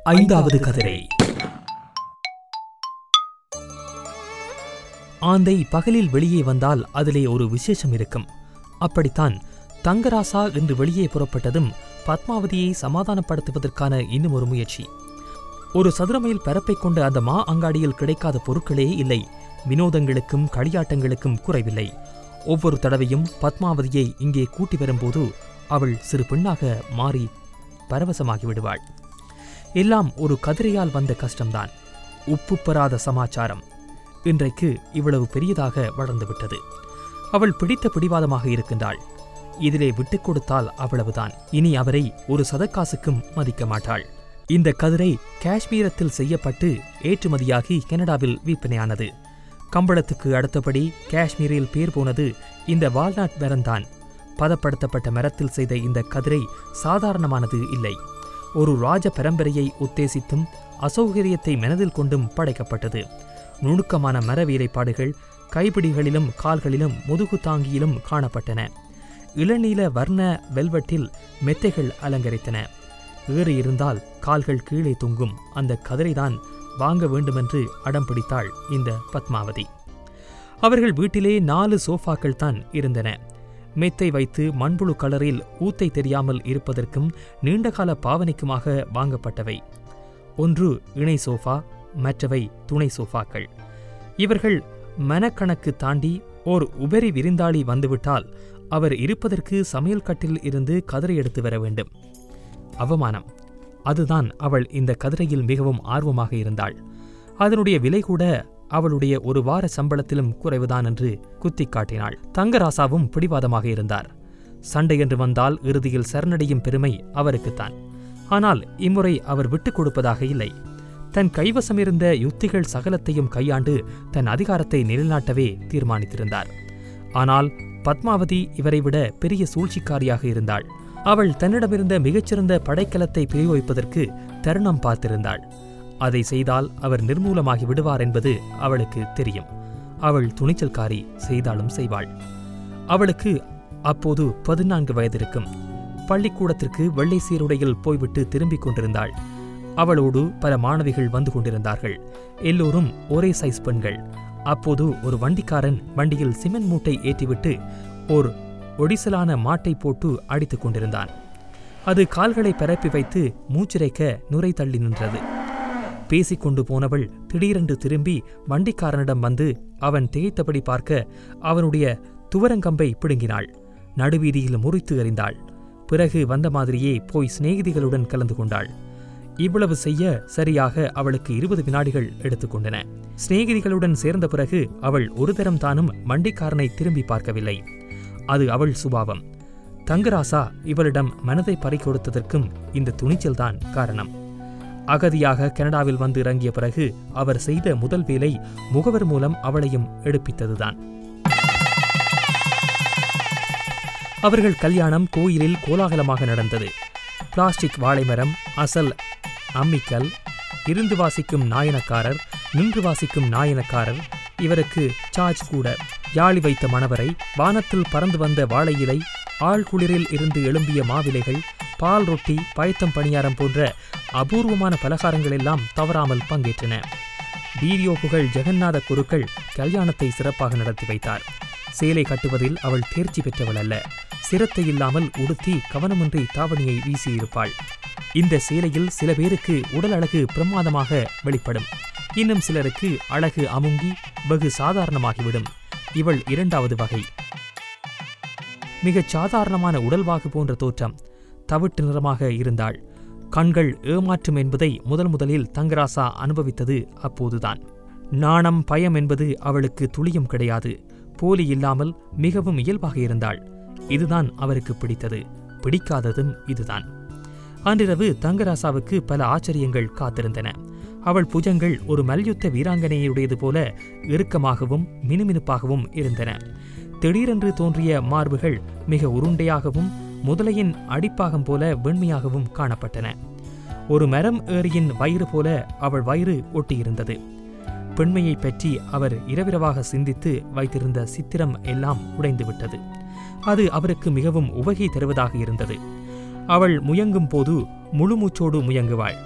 ஐந்தாவது கதிரை. ஆந்தை பகலில் வெளியே வந்தால் அதிலே ஒரு விசேஷம் இருக்கும். அப்படித்தான் தங்கராசா என்று வெளியே புறப்பட்டதும் பத்மாவதியை சமாதானப்படுத்துவதற்கான இன்னும் ஒரு முயற்சி. ஒரு சதுரமையில் பரப்பை கொண்ட அந்த மா அங்காடியில் கிடைக்காத பொருட்களே இல்லை. வினோதங்களுக்கும் களியாட்டங்களுக்கும் குறைவில்லை. ஒவ்வொரு தடவையும் பத்மாவதியை இங்கே கூட்டி வரும்போது அவள் சிறு பெண்ணாக மாறி பரவசமாகி விடுவாள். எல்லாம் ஒரு கதிரையால் வந்த கஷ்டம்தான். உப்பு பெறாத சமாச்சாரம் இன்றைக்கு இவ்வளவு பெரியதாக வளர்ந்துவிட்டது. அவள் பிடித்த பிடிவாதமாக இருக்கின்றாள். இதிலே விட்டுக் கொடுத்தால் அவ்வளவுதான். இனி அவரை ஒரு சதக்காசுக்கும் மதிக்க மாட்டாள். இந்த கதிரை காஷ்மீரத்தில் செய்யப்பட்டு ஏற்றுமதியாகி கனடாவில் விற்பனையானது. கம்பளத்துக்கு அடுத்தபடி காஷ்மீரில் பேர் போனது இந்த வால்நாட் மரம்தான். பதப்படுத்தப்பட்ட மரத்தில் செய்த இந்த கதிரை சாதாரணமானது இல்லை. ஒரு ராஜ பரம்பரையை உத்தேசித்தும் அசௌகரியத்தை மனதில் கொண்டும் படைக்கப்பட்டது. நுணுக்கமான மர வேலைப்பாடுகள் கைப்பிடிகளிலும் கால்களிலும் முதுகு தாங்கியிலும் காணப்பட்டன. இளநீல வர்ண வெல்வெட்டில் மெத்தைகள் அலங்கரித்தன. ஏறி இருந்தால் கால்கள் கீழே தொங்கும் அந்த கதிரைதான் வாங்க வேண்டுமென்று அடம் பிடித்தாள் இந்த பத்மாவதி. அவர்கள் வீட்டிலே 4 சோஃபாக்கள் தான் இருந்தன. மெத்தை வைத்து மண்புழு கலரில் ஊத்தை தெரியாமல் இருப்பதற்கும் நீண்டகால பாவனைக்குமாக வாங்கப்பட்டவை. ஒன்று இணை சோஃபா, மற்றவை துணை சோஃபாக்கள். இவர்கள் மனக்கணக்கு தாண்டி ஓர் உபரி விருந்தாளி வந்துவிட்டால் அவர் இருப்பதற்கு சமையல் கட்டில் இருந்து கதிரை எடுத்து வர வேண்டும். அவமானம். அதுதான் அவள் இந்த கதிரையில் மிகவும் ஆர்வமாக இருந்தாள். அதனுடைய விலை கூட அவளுடைய ஒரு வார சம்பளத்திலும் குறைவுதான் என்று குத்தி காட்டினாள். தங்கராசாவும் பிடிவாதமாக இருந்தார். சண்டை என்று வந்தால் இறுதியில் சரணடையும் பெருமை அவருக்குத்தான். ஆனால் இம்முறை அவர் விட்டுக் கொடுப்பதாக இல்லை. தன் கைவசமிருந்த யுத்திகள் சகலத்தையும் கையாண்டு தன் அதிகாரத்தை நிலைநாட்டவே தீர்மானித்திருந்தார். ஆனால் பத்மாவதி இவரை விட பெரிய சூழ்ச்சிக்காரியாக இருந்தாள். அவள் தன்னிடமிருந்த மிகச்சிறந்த படைக்கலத்தை பிரயோகிப்பதற்கு தருணம் பார்த்திருந்தாள். அதை செய்தால் அவர் நிர்மூலமாகி விடுவார் என்பது அவளுக்கு தெரியும். அவள் துணிச்சல்காரி, செய்தாலும் செய்வாள். அவளுக்கு அப்போது 14 வயது இருக்கும். பள்ளிக்கூடத்திற்கு வெள்ளை சீருடையில் போய்விட்டு திரும்பிக் கொண்டிருந்தாள். அவளோடு பல மாணவிகள் வந்து கொண்டிருந்தார்கள். எல்லோரும் ஒரே சைஸ் பெண்கள். அப்போது ஒரு வண்டிக்காரன் வண்டியில் சிமெண்ட் மூட்டை ஏற்றிவிட்டு ஓர் ஒடிசலான மாட்டை போட்டு அடித்துக் கொண்டிருந்தான். அது கால்களை பரப்பி வைத்து மூச்சிறைக்க நுரை தள்ளி நின்றது. பேசிக்கொண்டு போனவள் திடீரென்று திரும்பி வண்டிக்காரனிடம் வந்து அவன் திகைத்தபடி பார்க்க அவனுடைய துவரங்கம்பை பிடுங்கினாள். நடுவீதியில் முறித்து எறிந்தாள். பிறகு வந்த மாதிரியே போய் சிநேகிதிகளுடன் கலந்து கொண்டாள். இவ்வளவு செய்ய சரியாக அவளுக்கு 20 வினாடிகள் எடுத்துக்கொண்டன. சிநேகிதிகளுடன் சேர்ந்த பிறகு அவள் ஒரு தரம் தானும் வண்டிக்காரனை திரும்பி பார்க்கவில்லை. அது அவள் சுபாவம். தங்கராசா இவளிடம் மனதை பறிகொடுத்ததற்கும் இந்த துணிச்சல்தான் காரணம். அகதியாக கனடாவில் வந்து இறங்கிய பிறகு அவர் செய்த முதல் வேலை முகவர் மூலம் அவளையும் எடுப்பித்ததுதான். அவர்கள் கல்யாணம் கோயிலில் கோலாகலமாக நடந்தது. பிளாஸ்டிக் வாழைமரம், அசல் அம்மிக்கல், இருந்து வாசிக்கும் நாயனக்காரர், நின்று வாசிக்கும் நாயனக்காரர், இவருக்கு சார்ஜ் கூட, யாழி வைத்த மணவரை, வானத்தில் பறந்து வந்த வாழை இலை, ஆழ்குளிரில் இருந்து எழும்பிய மாவிலைகள், பால் ரொட்டி, பயத்தம் பணியாரம் போன்ற அபூர்வமான பலகாரங்கள் எல்லாம் தவறாமல் பங்கேற்றன. வீடியோ புகழ் ஜெகநாத குருக்கள் கல்யாணத்தை சிறப்பாக நடத்தி வைத்தார். சேலை கட்டுவதில் அவள் தேர்ச்சி பெற்றவள் அல்ல. சிரத்தை இல்லாமல் உடுத்தி கவனமின்றி தாவணியை வீசியிருப்பாள். இந்த சேலையில் சில பேருக்கு உடல் அழகு பிரமாதமாக வெளிப்படும். இன்னும் சிலருக்கு அழகு அமுங்கி வெகு சாதாரணமாகிவிடும். இவள் 2வது வகை. மிகச் சாதாரணமான உடல்வாகு போன்ற தோற்றம். தவிட்டு நிறமாக இருந்தாள். கண்கள் ஏமாற்றும் என்பதை முதலில் தங்கராசா அனுபவித்தது அப்போதுதான். நாணம், பயம் என்பது அவளுக்கு துளியும் கிடையாது. போலி இல்லாமல் மிகவும் இயல்பாக இருந்தாள். இதுதான் அவருக்கு பிடித்தது. பிடிக்காததும் இதுதான். அன்றிரவு தங்கராசாவுக்கு பல ஆச்சரியங்கள் காத்திருந்தன. அவள் புஜங்கள் ஒரு மல்யுத்த வீராங்கனையுடையது போல இறுக்கமாகவும் மினுமினுப்பாகவும் இருந்தன. திடீரென்று தோன்றிய மார்புகள் மிக உருண்டையாகவும் முதலையின் அடிப்பாகம் போல வெண்மையாகவும் காணப்பட்டன. ஒரு மரம் ஏறியின் வயிறு போல அவள் வயிறு ஒட்டியிருந்தது. பெண்மையை பற்றி அவர் இரவிரவாக சிந்தித்து வைத்திருந்த சித்திரம் எல்லாம் உடைந்துவிட்டது. அது அவருக்கு மிகவும் உவகை தருவதாக இருந்தது. அவள் முயங்கும் போது முழுமூச்சோடு முயங்குவாள்.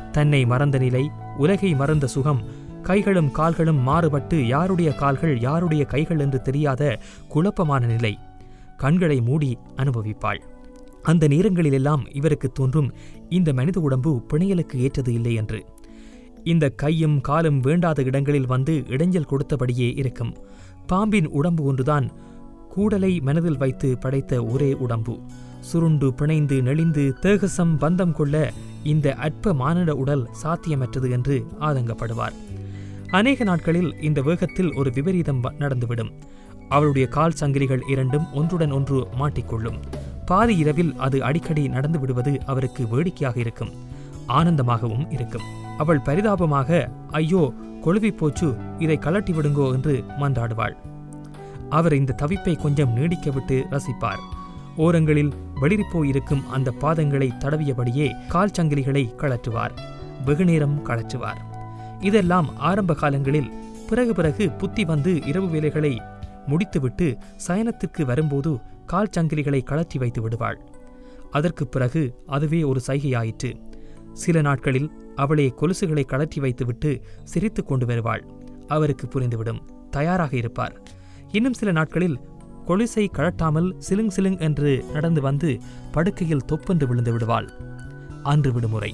தன்னை மறந்த நிலை, உலகை மறந்த சுகம், கைகளும் கால்களும் மாறுபட்டு யாருடைய கால்கள் யாருடைய கைகள் என்று தெரியாத குழப்பமான நிலை. கண்களை மூடி அனுபவிப்பாள். அந்த நேரங்களிலெல்லாம் இவருக்கு தோன்றும், இந்த மனித உடம்பு பிணையலுக்கு ஏற்றது இல்லை என்று. இந்த கையும் காலும் வேண்டாத இடங்களில் வந்து இடைஞ்சல் கொடுத்தபடியே இருக்கும். பாம்பின் உடம்பு ஒன்றுதான் கூடலை மனதில் வைத்து படைத்த ஒரே உடம்பு. சுருண்டு பிணைந்து நெளிந்து தேகசம் பந்தம் கொள்ள இந்த அற்ப மானிட உடல் சாத்தியமற்றது என்று ஆதங்கப்படுவார். அநேக நாட்களில் இந்த வேகத்தில் ஒரு விபரீதம் நடந்துவிடும். அவளுடைய கால் சங்கிலிகள் இரண்டும் ஒன்றுடன் ஒன்று மாட்டிக்கொள்ளும். பாதி இரவில் அது அடிக்கடி நடந்து விடுவது அவருக்கு வேடிக்கையாக இருக்கும், ஆனந்தமாகவும் இருக்கும். அவள் பரிதாபமாக, ஐயோ கொழுவி போச்சு, இதை கலட்டி விடுங்கோ என்று மன்றாடுவாள். அவர் இந்த தவிப்பை கொஞ்சம் நீடிக்க விட்டு ரசிப்பார். ஓரங்களில் வெளிரிப்போயிருக்கும் அந்த பாதங்களை தடவியபடியே கால் சங்கிலிகளை கழற்றுவார். வெகுநேரம் கழற்றுவார். இதெல்லாம் ஆரம்ப காலங்களில். பிறகு புத்தி வந்து இரவு வேலைகளை முடித்துவிட்டு சயனத்திற்கு வரும்போது கால் சங்கிலிகளை கழற்றி வைத்து விடுவாள். அதற்கு பிறகு அதுவே ஒரு சைகையாயிற்று. சில நாட்களில் அவளே கொலுசுகளை கழற்றி வைத்துவிட்டு சிரித்து கொண்டு வருவாள். அவருக்கு புரிந்துவிடும், தயாராக இருப்பார். இன்னும் சில நாட்களில் கொலுசை கழட்டாமல் சிலுங் சிலுங் என்று நடந்து வந்து படுக்கையில் தொப்பென்று விழுந்து விடுவாள். அன்று விடுமுறை.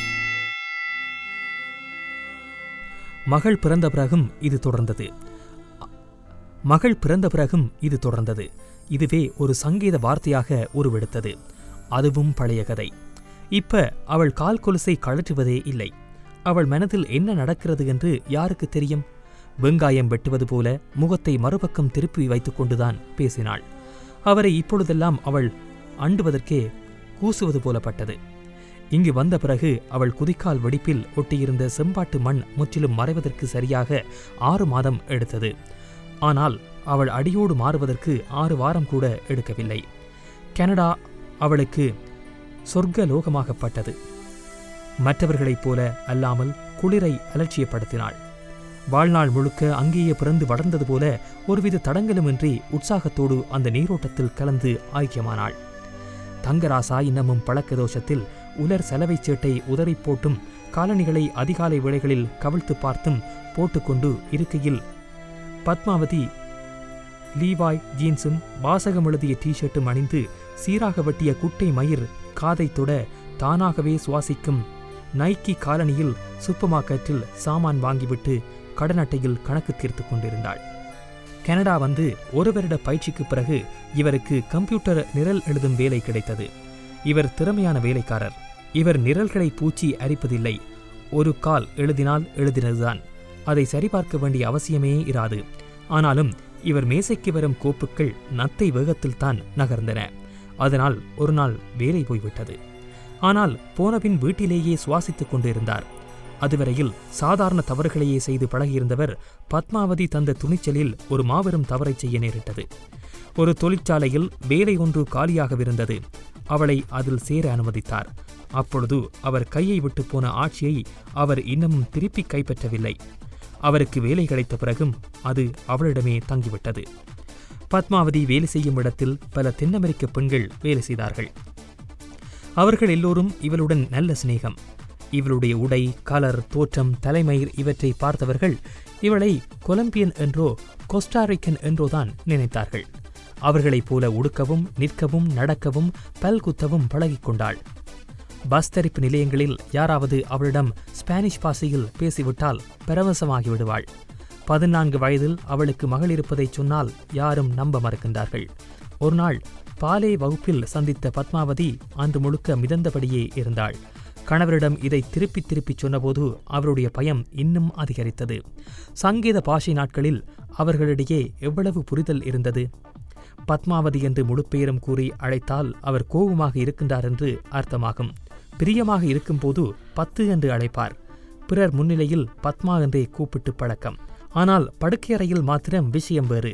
மகள் பிறந்த பிறகும் இது தொடர்ந்தது. இதுவே ஒரு சங்கீத வார்த்தையாக உருவெடுத்தது. அதுவும் பழைய கதை. இப்ப அவள் கால் கொலுசை கழற்றுவதே இல்லை. அவள் மனதில் என்ன நடக்கிறது என்று யாருக்கு தெரியும்? வெங்காயம் வெட்டுவது போல முகத்தை மறுபக்கம் திருப்பி வைத்துக் கொண்டுதான் பேசினாள். அவரை இப்பொழுதெல்லாம் அவள் அண்டுவதற்கே கூசுவது போலப்பட்டது. இங்கு வந்த பிறகு அவள் குதிக்கால் வெடிப்பில் ஒட்டியிருந்த செம்பாட்டு மண் முற்றிலும் மறைவதற்கு சரியாக 6 மாதம் எடுத்தது. ஆனால் அவள் அடியோடு மாறுவதற்கு 6 வாரம் கூட எடுக்கவில்லை. கனடா அவளுக்கு சொர்க்க லோகமாகப்பட்டது. மற்றவர்களைப் போல அல்லாமல் குளிரை அலட்சியப்படுத்தினாள். வாழ்நாள் முழுக்க அங்கேயே பிறந்து வளர்ந்தது போல ஒருவித தடங்கலுமின்றி உற்சாகத்தோடு அந்த நீரோட்டத்தில் கலந்து ஐக்கியமானாள். தங்கராசா இன்னமும் பழக்க தோஷத்தில் உலர் செலவை சேட்டை உதறி போட்டும் காலணிகளை அதிகாலை வேளைகளில் கவிழ்த்து பார்த்தும் போட்டுக்கொண்டு இருக்கையில் பத்மாவதி லீவாய் ஜீன்ஸும் வாசகம் எழுதிய டிஷர்ட்டும் அணிந்து சீராக வெட்டிய குட்டை மயிர் காதை தொட தானாகவே சுவாசிக்கும் நைக்கி காலணியில் சூப்பர் மார்க்கெட்டில் சாமான் வாங்கிவிட்டு கடன் அட்டையில் கணக்கு தீர்த்து கொண்டிருந்தாள். கனடா வந்து 1 வருட பயிற்சிக்கு பிறகு இவருக்கு கம்ப்யூட்டர் நிரல் எழுதும் வேலை கிடைத்தது. இவர் திறமையான வேலைக்காரர். இவர் நிரல்களை பூச்சி அரிப்பதில்லை. ஒரு கால் எழுதினால் எழுதினதுதான். அதை சரிபார்க்க வேண்டிய அவசியமே இராது. ஆனாலும் இவர் மேசைக்கு வரும் கோப்புக்கள் நத்தை வேகத்தில்தான் நகர்ந்தன. அதனால் ஒரு நாள் வேலை போய்விட்டது. ஆனால் போனபின் வீட்டிலேயே சுவாசித்துக் கொண்டிருந்தார். அதுவரையில் சாதாரண தவறுகளையே செய்து பழகியிருந்தவர் பத்மாவதி தந்த துணிச்சலில் ஒரு மாபெரும் தவறை செய்ய நேரிட்டது. ஒரு தொழிற்சாலையில் வேலை ஒன்று காலியாகவிருந்தது. அவளை அதில் சேர அனுமதித்தார். அப்பொழுது அவர் கையை விட்டு போன ஆட்சியை அவர் இன்னமும் திருப்பி கைப்பற்றவில்லை. அவருக்கு வேலை கிடைத்த பிறகும் அது அவளிடமே தங்கிவிட்டது. பத்மாவதி வேலை செய்யும் இடத்தில் பல தென் அமெரிக்க பெண்கள் வேலை செய்தார்கள். அவர்கள் எல்லோரும் இவளுடன் நல்ல சிநேகம். இவளுடைய உடை, கலர், தோற்றம், தலைமயிர் இவற்றை பார்த்தவர்கள் இவளை கொலம்பியன் என்றோ கோஸ்டாரிக்கன் என்றோதான் நினைத்தார்கள். அவர்களைப் போல உடுக்கவும் நிற்கவும் நடக்கவும் பல்குத்தவும் பழகிக்கொண்டாள். பஸ் தரிப்பு நிலையங்களில் யாராவது அவளிடம் ஸ்பானிஷ் பாஷையில் பேசிவிட்டால் பரவசமாகிவிடுவாள். 14 வயதில் அவளுக்கு மகள் இருப்பதைச் சொன்னால் யாரும் நம்ப மறுக்கின்றார்கள். ஒரு நாள் பாலே வகுப்பில் சந்தித்த பத்மாவதி அன்று முழுக்க மிதந்தபடியே இருந்தாள். கணவரிடம் இதை திருப்பி சொன்னபோது அவருடைய பயம் இன்னும் அதிகரித்தது. சங்கீத பாஷை நாட்களில் அவர்களிடையே எவ்வளவு புரிதல் இருந்தது! பத்மாவதி என்று முழுப்பெயரும் கூறி அழைத்தால் அவர் கோபமாக இருக்கின்றார் என்று அர்த்தமாகும். பிரியமாக இருக்கும்போது 10 என்று அழைப்பார். பிறர் முன்னிலையில் பத்மா என்றே கூப்பிட்டு பழக்கம். ஆனால் படுக்கையறையில் மாத்திரம் விஷயம் வேறு.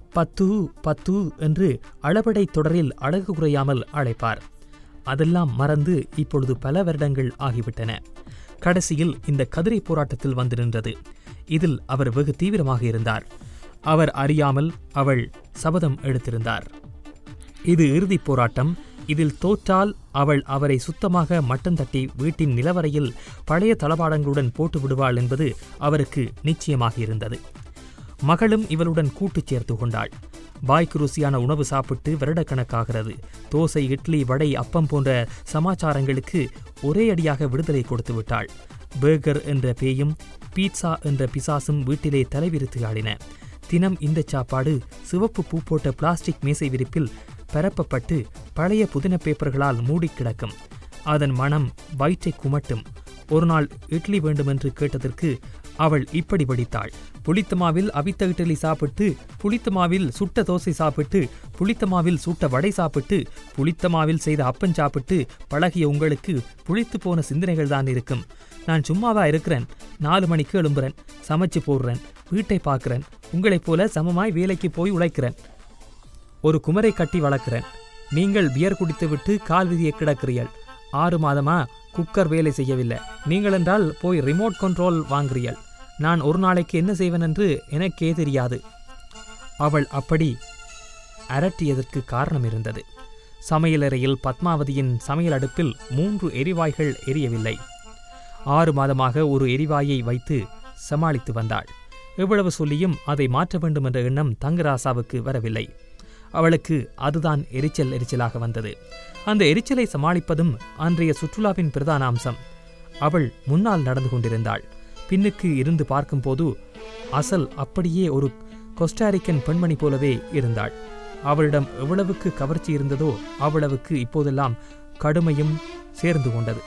10 என்று அளபடை தொடரில் அழகு குறையாமல் அழைப்பார். அதெல்லாம் மறந்து இப்பொழுது பல வருடங்கள் ஆகிவிட்டன. கடைசியில் இந்த கதிரை போராட்டத்தில் வந்து நின்றது. இதில் அவர் வெகு தீவிரமாக இருந்தார். அவர் அறியாமல் அவள் சபதம் எடுத்திருந்தார். இது இறுதிப் போராட்டம். இதில் தோற்றால் அவள் அவரை சுத்தமாக மட்டம் தட்டி வீட்டின் நிலவரையில் பழைய தளபாடங்களுடன் போட்டு விடுவாள் என்பது அவருக்கு நிச்சயமாக இருந்தது. மகளும் இவளுடன் கூட்டு சேர்த்து கொண்டாள். வாய்க்கு ருசியான உணவு சாப்பிட்டு வருடக்கணக்காகிறது. தோசை, இட்லி, வடை, அப்பம் போன்ற சமாச்சாரங்களுக்கு ஒரே அடியாக விடுதலை கொடுத்து விட்டாள். பேர்கர் என்ற பேயும் பீட்சா என்ற பிசாசும் வீட்டிலே தலைவிரித்து ஆடின. தினம் இந்த சாப்பாடு சிவப்பு பூ போட்ட பிளாஸ்டிக் மேசை விரிப்பில் பரப்பப்பட்டு பழைய புதின பேப்பர்களால் மூடி கிடக்கும். அதன் மனம் வயிற்றை குமட்டும். ஒரு நாள் இட்லி வேண்டுமென்று கேட்டதற்கு அவள் இப்படி வடித்தாள். புளித்தமாவில் அவித்த இட்லி சாப்பிட்டு, புளித்தமாவில் சுட்ட தோசை சாப்பிட்டு, புளித்தமாவில் சுட்ட வடை சாப்பிட்டு, புளித்தமாவில் செய்த அப்பம் சாப்பிட்டு பழகிய உங்களுக்கு புளித்து போன சிந்தனைகள் தான் இருக்கும். நான் சும்மாவா இருக்கிறேன்? 4 மணிக்கு எழும்புறேன், சமைச்சு போடுறேன், வீட்டை பார்க்கிறேன், உங்களைப் போல சமமாய் வேலைக்கு போய் உழைக்கிறேன், ஒரு குமரை கட்டி வளர்க்கிறேன். நீங்கள் பியர் குடித்து விட்டு கால் விதியை கிடக்கிறீர்கள். 6 மாதமா குக்கர் வேலை செய்யவில்லை. நீங்கள் என்றால் போய் ரிமோட் கண்ட்ரோல் வாங்குறீர்கள். நான் ஒரு நாளைக்கு என்ன செய்வேன் என்று எனக்கே தெரியாது. அவள் அப்படி அரட்டியதற்கு காரணம் இருந்தது. சமையலறையில் பத்மாவதியின் சமையல் அடுப்பில் 3 எரிவாய்கள் எரியவில்லை. 6 மாதமாக ஒரு எரிவாயை வைத்து சமாளித்து வந்தாள். எவ்வளவு சொல்லியும் அதை மாற்ற வேண்டும் என்ற எண்ணம் தங்கராசாவுக்கு வரவில்லை. அவளுக்கு அதுதான் எரிச்சலாக வந்தது. அந்த எரிச்சலை சமாளிப்பதும் அன்றைய சுற்றுலாவின் பிரதான அம்சம். அவள் முன்னால் நடந்து கொண்டிருந்தாள். பின்னுக்கு இருந்து பார்க்கும்போது அசல் அப்படியே ஒரு கொஸ்டாரிக்கன் பெண்மணி போலவே இருந்தாள். அவளிடம் எவ்வளவுக்கு கவர்ச்சி இருந்ததோ அவ்வளவுக்கு இப்போதெல்லாம் கடுமையும் சேர்ந்து கொண்டது.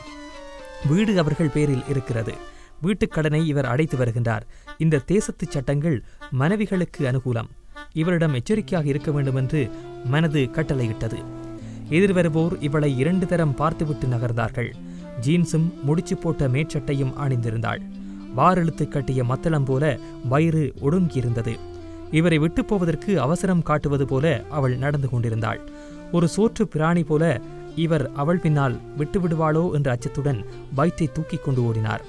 வீடு அவர்கள் பேரில் இருக்கிறது. வீட்டுக்கடனை இவர் அடைத்து வருகின்றார். இந்த தேசத்து சட்டங்கள் மனைவிகளுக்கு அனுகூலம். இவரிடம் எச்சரிக்கையாக இருக்க வேண்டுமென்று மனது கட்டளையிட்டது. எதிர்வருவோர் இவளை 2 தரம் பார்த்துவிட்டு நகர்ந்தார்கள். ஜீன்ஸும் முடிச்சு போட்ட மேற்சட்டையும் அணிந்திருந்தாள். வாரெழுத்து கட்டிய மத்தளம் போல வயிறு ஒடுங்கியிருந்தது. இவரை விட்டு போவதற்கு அவசரம் காட்டுவது போல அவள் நடந்து கொண்டிருந்தாள். ஒரு சோற்று பிராணி போல இவர் அவள் பின்னால் விட்டுவிடுவாளோ என்ற அச்சத்துடன் வயிற்றை தூக்கி கொண்டு ஓடினார்.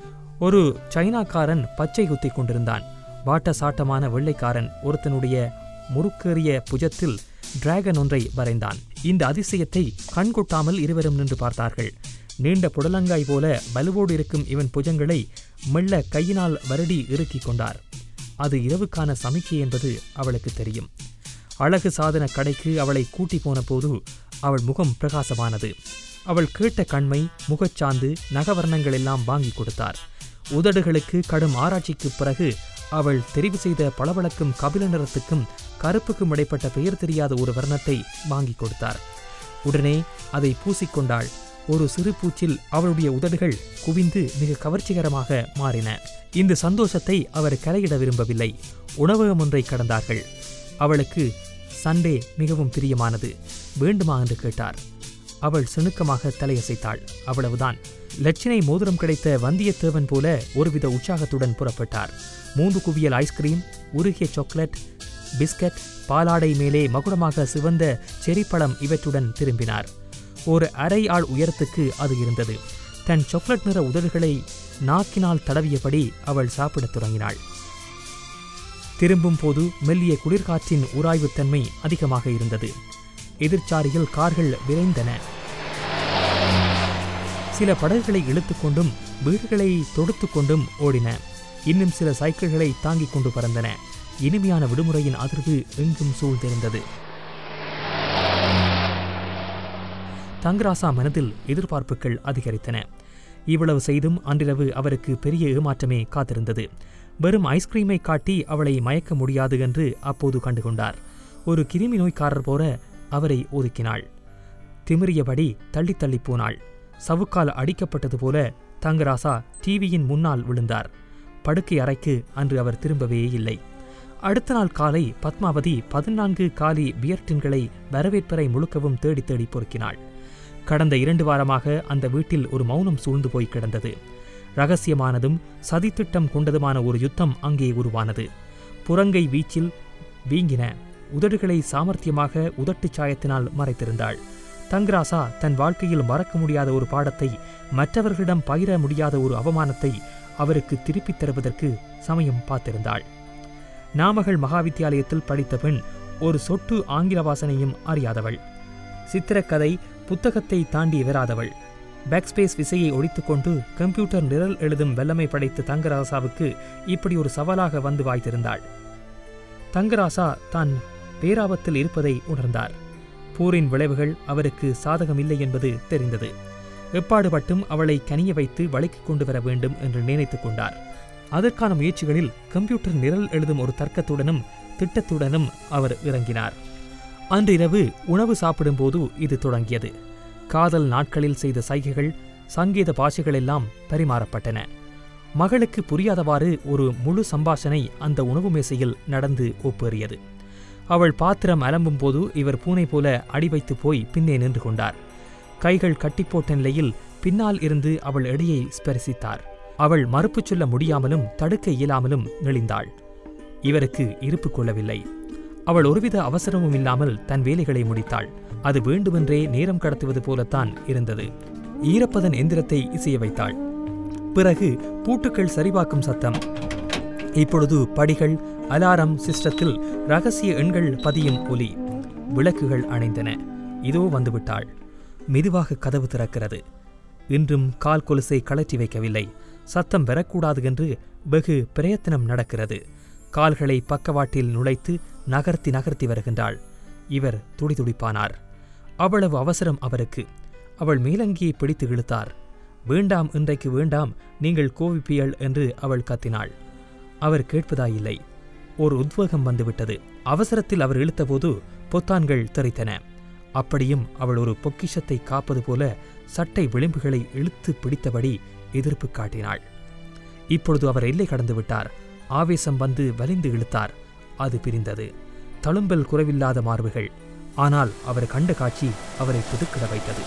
ஒரு சைனாக்காரன் பச்சை குத்தி கொண்டிருந்தான். வாட்ட சாட்டமான வெள்ளைக்காரன் ஒருத்தனுடைய முறுக்கேறிய புஜத்தில் டிராகன் ஒன்றை வரைந்தான். இந்த அதிசயத்தை கண்கொட்டாமல் இருவரும் நின்று பார்த்தார்கள். நீண்ட புடலங்காய் போல வலுவோடு இருக்கும் இவன் புஜங்களை மெல்ல கையினால் வருடி இறுக்கிக் கொண்டார். அது இரவுக்கான சமிக்கை என்பது அவளுக்கு தெரியும். அழகு சாதன கடைக்கு அவளை கூட்டி போன போது அவள் முகம் பிரகாசமானது. அவள் கேட்ட கண்மை, முகச்சாந்து, நகவர்ணங்கள் எல்லாம் வாங்கி கொடுத்தார். உதடுகளுக்கு கடும் ஆராய்ச்சிக்கு பிறகு அவள் தெரிவு செய்த பளபளக்கும் கபில நிறத்துக்கும் கருப்புக்கும் இடைப்பட்ட பெயர் தெரியாத ஒரு வர்ணத்தை வாங்கி கொடுத்தார். உடனே அதை பூசிக்கொண்டாள். ஒரு சிறு பூச்சில் அவளுடைய உதடுகள் குவிந்து மிக கவர்ச்சிகரமாக மாறின. இந்த சந்தோஷத்தை அவர் கரையிட விரும்பவில்லை. உணவகம் ஒன்றை கடந்தார்கள். அவளுக்கு சண்டே மிகவும் பிரியமானது. வேண்டுமா என்று கேட்டார். அவள் சிணுக்கமாக தலையசைத்தாள். அவ்வளவுதான். லட்சினை மோதிரம் கிடைத்த வந்தியத்தேவன் போல ஒருவித உற்சாகத்துடன் புறப்பட்டார். 3 குவியல் ஐஸ்கிரீம், உருகிய சாக்லேட், பிஸ்கட், பாலாடை மேலே மகுடமாக சிவந்த செரிப்பழம் இவற்றுடன் திரும்பினார். ஒரு அரை ஆள் உயரத்துக்கு அது இருந்தது. தன் சாக்லேட் நிற உதடுகளை நாக்கினால் தடவியபடி அவள் சாப்பிடத் தொடங்கினாள். திரும்பும் போது மெல்லிய குளிர்காற்றின் உராய்வுத்தன்மை அதிகமாக இருந்தது. எதிர்ச்சாரியில் கார்கள் விரைந்தன. சில படகுகளை இழுத்துக்கொண்டும் வீடுகளை தொடுத்து கொண்டும் ஓடின. இன்னும் சில சைக்கிள்களை தாங்கிக் கொண்டு பறந்தன. இனிமையான விடுமுறையின் அதிர்வு எங்கும் சூழ்ந்திருந்தது. தங்கராசா மனதில் எதிர்பார்ப்புகள் அதிகரித்தன. இவ்வளவு செய்தும் அன்றிரவு அவருக்கு பெரிய ஏமாற்றமே காத்திருந்தது. வெறும் ஐஸ்கிரீமை காட்டி அவளை மயக்க முடியாது என்று அப்போது கண்டுகொண்டார். ஒரு கிருமி நோய்க்காரர் போல அவரை ஒதுக்கினாள். திமிரியபடி தள்ளி தள்ளி போனாள். சவுக்கால் அடிக்கப்பட்டது போல தங்கராசா டிவியின் முன்னால் விழுந்தார். படுக்கை அறைக்கு அன்று அவர் திரும்பவே இல்லை. அடுத்த நாள் காலை பத்மாவதி 14 காலி பியர்டின்களை வரவேற்பறை முழுக்கவும் தேடி தேடி பொறுக்கினாள். கடந்த 2 வாரமாக அந்த வீட்டில் ஒரு மௌனம் சூழ்ந்து போய் கிடந்தது. இரகசியமானதும் சதித்திட்டம் கொண்டதுமான ஒரு யுத்தம் அங்கே உருவானது. புறங்கை வீச்சில் வீங்கின உதடுகளை சாமர்த்தியமாக உதட்டு சாயத்தினால் மறைத்திருந்தாள். தங்கராசா தன் வாழ்க்கையில் மறக்க முடியாத ஒரு பாடத்தை, மற்றவர்களிடம் பகிர முடியாத ஒரு அவமானத்தை அவருக்கு திருப்பித் தருவதற்கு சமயம் பார்த்திருந்தாள். நாமகள் மகாவித்தியாலயத்தில் படித்த பெண், ஒரு சொட்டு ஆங்கில வாசனையும் அறியாதவள். சித்திரக்கதை புத்தகத்தை தாண்டி வராதவள். பேக்ஸ்பேஸ் விசையை ஒழித்துக்கொண்டு கம்ப்யூட்டர் நிரல் எழுதும் வல்லமை படைத்த தங்கராசாவுக்கு இப்படி ஒரு சவாலாக வந்து வாய்த்திருந்தாள். தங்கராசா தான் பேராபத்தில் இருப்பதை உணர்ந்தார். போரின் விளைவுகள் அவருக்கு சாதகமில்லை என்பது தெரிந்தது. எப்பாடுபட்டும் அவளை கனிய வைத்து வழிக்கு கொண்டு வர வேண்டும் என்று நினைத்து கொண்டார். அதற்கான முயற்சிகளில் கம்ப்யூட்டர் நிரல் எழுதும் ஒரு தர்க்கத்துடனும் திட்டத்துடனும் அவர் இறங்கினார். அன்றிரவு உணவு சாப்பிடும்போது இது தொடங்கியது. காதல் நாட்களில் செய்த சைகைகள், சங்கீத பாஷைகளெல்லாம் பரிமாறப்பட்டன. மகளுக்கு புரியாதவாறு ஒரு முழு சம்பாஷணை அந்த உணவு மேசையில் நடந்து ஒப்பேறியது. அவள் பாத்திரம் அலம்பும் போது இவர் பூனை போல அடி வைத்து போய் பின்னே நின்று கொண்டார். கைகள் கட்டிப்போட்ட நிலையில் பின்னால் இருந்து அவள் எடையை ஸ்பரிசித்தார். அவள் மறுப்பு சொல்ல முடியாமலும் தடுக்க இயலாமலும் நெளிந்தாள். இவருக்கு இருப்பு கொள்ளவில்லை. அவள் ஒருவித அவசரமும் இல்லாமல் தன் வேலைகளை முடித்தாள். அது வேண்டுமென்றே நேரம் கடத்துவது போலத்தான் இருந்தது. ஈரப்பதன் எந்திரத்தை இசைய வைத்தாள். பிறகு பூட்டுக்கள் சரிபார்க்கும் சத்தம். இப்பொழுது படிகள், அலாரம் சிஸ்டத்தில் ரகசிய எண்கள் பதியும் ஒலி. விளக்குகள் அணைந்தன. இதோ வந்துவிட்டாள். மெதுவாக கதவு திறக்கிறது. இன்றும் கால் கொலுசை கழற்றி வைக்கவில்லை. சத்தம் வரக்கூடாது என்று வெகு பிரயத்தனம் நடக்கிறது. கால்களை பக்கவாட்டில் நுழைத்து நகர்த்தி வருகின்றாள். இவர் துடிதுடிப்பானார். அவ்வளவு அவசரம் அவருக்கு. அவள் மேலங்கியை பிடித்து இழுத்தார். வேண்டாம், இன்றைக்கு வேண்டாம், நீங்கள் கோவிப்பியல் என்று அவள் கத்தினாள். அவர் கேட்பதாயில்லை. ஒரு உத்வேகம் வந்துவிட்டது. அவசரத்தில் அவர் இழுத்தபோது பொத்தான்கள் தெரித்தன. அப்படியும் அவள் ஒரு பொக்கிஷத்தை காப்பது போல சட்டை விளிம்புகளை இழுத்து பிடித்தபடி எதிர்ப்பு காட்டினாள். இப்பொழுது அவர் எல்லை கடந்து விட்டார். ஆவேசம் வந்து வலிந்து இழுத்தார். அது பிரிந்தது. தழும்பல் குறைவில்லாத மார்புகள். ஆனால் அவர் கண்ட காட்சி அவரை புதுக்கிட வைத்தது.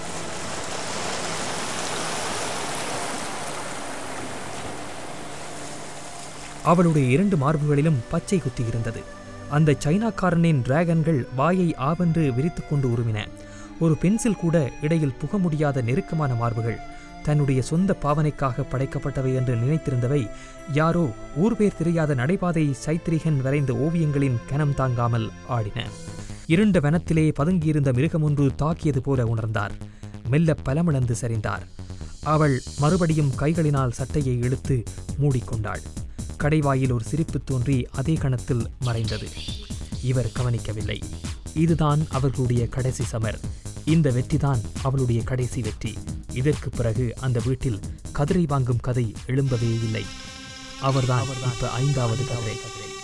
அவளுடைய 2 மார்புகளிலும் பச்சை குத்தி இருந்தது. அந்த சைனாக்காரனின் டிராகன்கள் வாயை ஆவென்று விரித்து கொண்டு உருமின. ஒரு பென்சில் கூட இடையில் புக முடியாத நெருக்கமான மார்புகள். தன்னுடைய சொந்த பாவனைக்காக படைக்கப்பட்டவை என்று நினைத்திருந்தவை யாரோ ஊர்பேர் தெரியாத நடைபாதை சைத்ரிகன் வரைந்த ஓவியங்களின் கனம் தாங்காமல் ஆடின. இருண்ட வனத்திலே பதுங்கியிருந்த மிருகம் ஒன்று தாக்கியது போல உணர்ந்தார். மெல்ல பலமிழந்து சரிந்தார். அவள் மறுபடியும் கைகளினால் சட்டையை இழுத்து மூடிக்கொண்டாள். கடைவாயில் ஒரு சிரிப்பு தோன்றி அதே கணத்தில் மறைந்தது. இவர் கவனிக்கவில்லை. இதுதான் அவர்களுடைய கடைசி சமர். இந்த வெற்றிதான் அவளுடைய கடைசி வெற்றி. இதற்கு பிறகு அந்த வீட்டில் கதிரை வாங்கும் கதை எழும்பவே இல்லை. அவர்தான் இப்ப 5வது கதிரை.